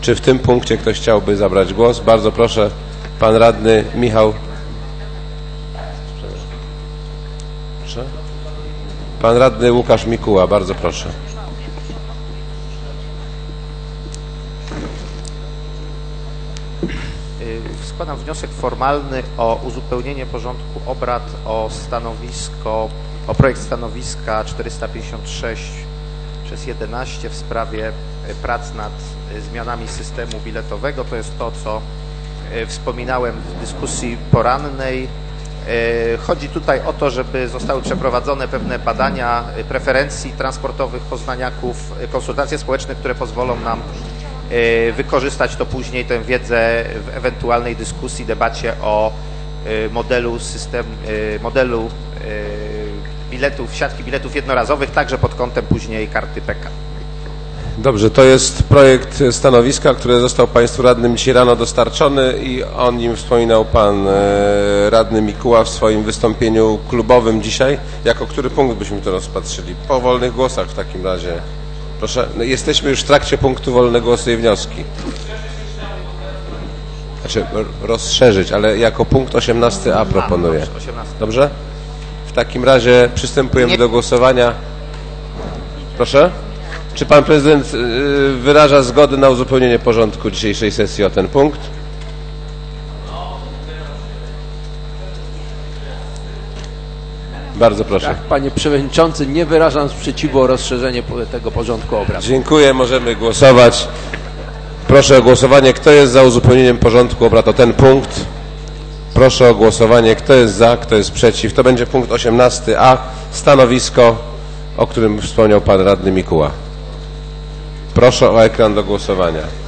Czy w tym punkcie ktoś chciałby zabrać głos? Bardzo proszę, pan radny Michał. Proszę. Pan radny Łukasz Mikuła, bardzo proszę. Składam wniosek formalny o uzupełnienie porządku obrad o projekt stanowiska 456/11 w sprawie prac nad zmianami systemu biletowego. To jest to, co wspominałem w dyskusji porannej. Chodzi tutaj o to, żeby zostały przeprowadzone pewne badania preferencji transportowych poznaniaków, konsultacje społeczne, które pozwolą nam wykorzystać to później, tę wiedzę w ewentualnej dyskusji, debacie o modelu biletów, siatki biletów jednorazowych, także pod kątem później karty PK. Dobrze, to jest projekt stanowiska, który został Państwu radnym dzisiaj rano dostarczony i o nim wspominał Pan radny Mikuła w swoim wystąpieniu klubowym dzisiaj. Jako który punkt byśmy to rozpatrzyli? Po wolnych głosach w takim razie. Proszę, no jesteśmy już w trakcie punktu wolne głosy i wnioski. Znaczy rozszerzyć, ale jako punkt 18a proponuję. Dobrze? W takim razie przystępujemy do głosowania. Proszę? Czy pan prezydent wyraża zgodę na uzupełnienie porządku dzisiejszej sesji o ten punkt? Bardzo proszę. Tak, panie przewodniczący, nie wyrażam sprzeciwu o rozszerzenie tego porządku obrad. Dziękuję, możemy głosować. Proszę o głosowanie. Kto jest za uzupełnieniem porządku obrad o ten punkt? Proszę o głosowanie. Kto jest za, kto jest przeciw? To będzie punkt 18a. Stanowisko, o którym wspomniał pan radny Mikuła. Proszę o ekran do głosowania.